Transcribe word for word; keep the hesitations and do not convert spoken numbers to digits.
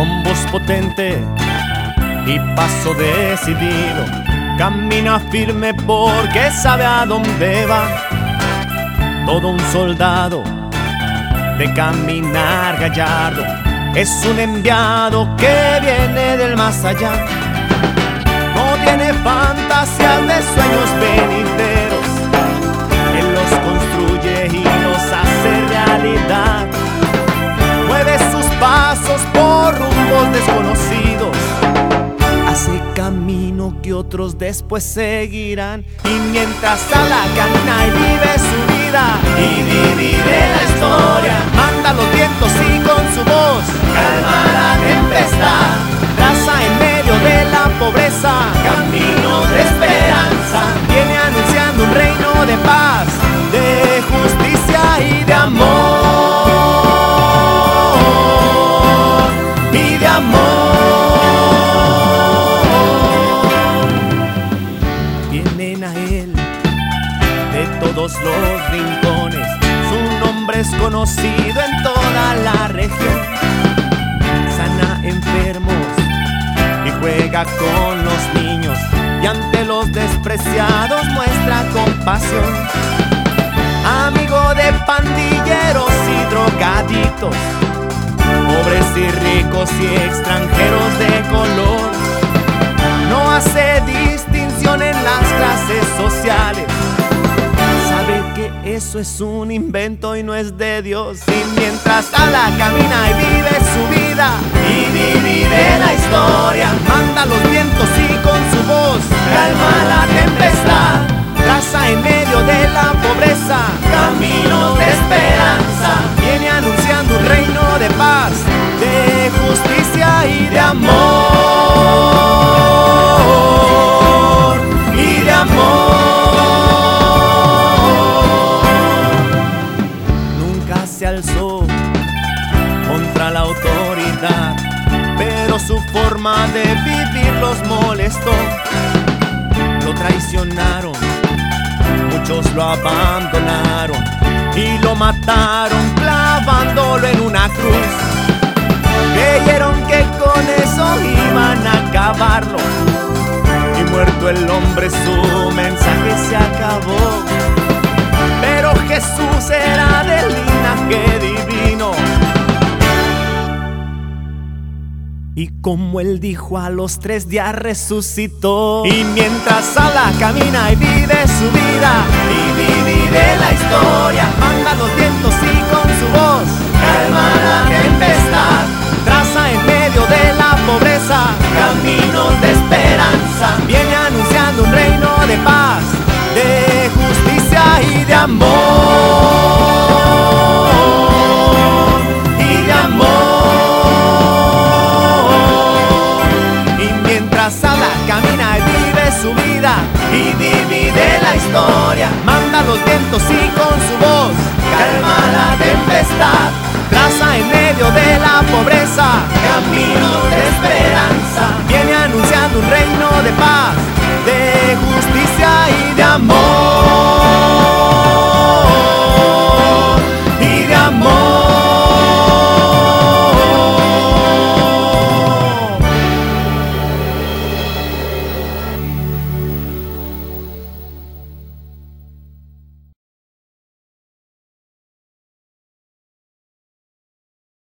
con voz potente y paso decidido, camina firme porque sabe a dónde va. Todo un soldado de caminar gallardo, es un enviado que viene del más allá. No tiene fantasías de sueños venideros, él los construye y los hace realidad. Mueve sus pasos por rumbos desconocidos, hace camino que otros después seguirán. Y mientras ala camina y vive su vida y divide la historia, manda los vientos y con su voz calma la tempestad. Traza en medio de la pobreza camino de esperanza, viene anunciando un reino de paz, de justicia y de amor. Y de amor. Vienen a él de todos los rincones, su nombre es conocido en toda la región. Sana enfermos y juega con los niños, y ante los despreciados muestra compasión. Amigo de pandilleros y drogadictos, pobres y ricos y extranjeros de color. No hace distinción en las clases sociales, sabe que eso es un invento y no es de Dios. Y mientras ala camina y vive su vida y divide la historia, manda los vientos y con su voz calma la tempestad. Traza en medio de la pobreza caminos de esperanza, viene anunciando un reino de paz, de justicia y de amor. Y de amor. Nunca se alzó contra la autoridad, pero su forma de vivir los molestó. Lo traicionaron, muchos lo abandonaron y lo mataron clavándolo en una cruz. Creyeron que con eso iban a acabarlo, y muerto el hombre su mensaje se acabó. Pero Jesús era del linaje divino, y como él dijo, a los tres días resucitó. Y mientras ala camina y vive su vida y divide la historia, manda los vientos y con su voz calma la tempestad. Traza en medio de la pobreza caminos de esperanza, viene anunciando un reino de paz, de justicia y de amor. Y de amor. Ala camina y vive su vida y divide la historia, manda los vientos y con su voz